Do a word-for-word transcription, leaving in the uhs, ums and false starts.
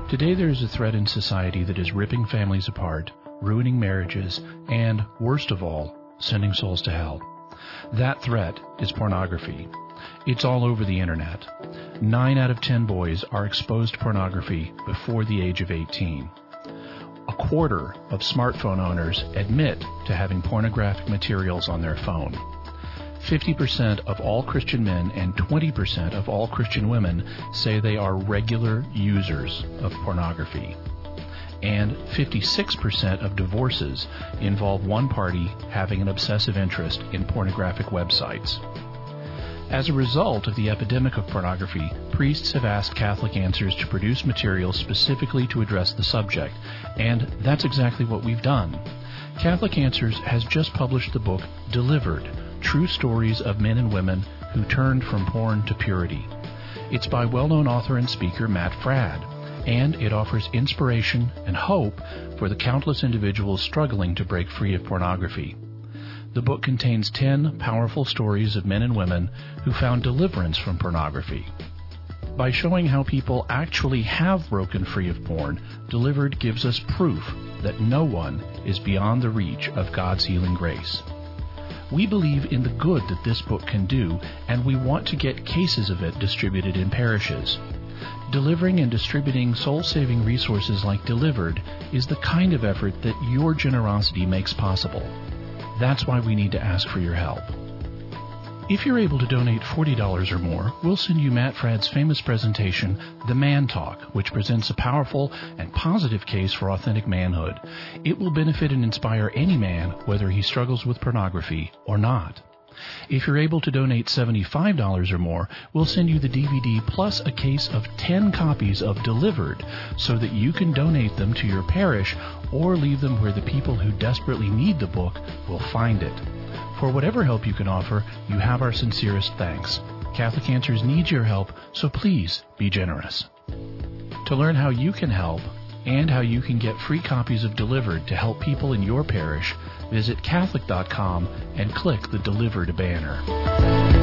Today there is a threat in society that is ripping families apart, ruining marriages, and, worst of all, sending souls to hell. That threat is pornography. It's all over the internet. Nine out of ten boys are exposed to pornography before the age of eighteen. A quarter of smartphone owners admit to having pornographic materials on their phone. fifty percent of all Christian men and twenty percent of all Christian women say they are regular users of pornography. And fifty-six percent of divorces involve one party having an obsessive interest in pornographic websites. As a result of the epidemic of pornography, priests have asked Catholic Answers to produce materials specifically to address the subject, and that's exactly what we've done. Catholic Answers has just published the book Delivered: True Stories of Men and Women Who Turned from Porn to Purity. It's by well-known author and speaker Matt Fradd, and it offers inspiration and hope for the countless individuals struggling to break free of pornography. The book contains ten powerful stories of men and women who found deliverance from pornography. By showing how people actually have broken free of porn, Delivered gives us proof that no one is beyond the reach of God's healing grace. We believe in the good that this book can do, and we want to get cases of it distributed in parishes. Delivering and distributing soul-saving resources like Delivered is the kind of effort that your generosity makes possible. That's why we need to ask for your help. If you're able to donate forty dollars or more, we'll send you Matt Fradd's famous presentation, The Man Talk, which presents a powerful and positive case for authentic manhood. It will benefit and inspire any man, whether he struggles with pornography or not. If you're able to donate seventy-five dollars or more, we'll send you the D V D plus a case of ten copies of Delivered so that you can donate them to your parish or leave them where the people who desperately need the book will find it. For whatever help you can offer, you have our sincerest thanks. Catholic Answers needs your help, so please be generous. To learn how you can help and how you can get free copies of Delivered to help people in your parish, visit Catholic dot com and click the Delivered banner.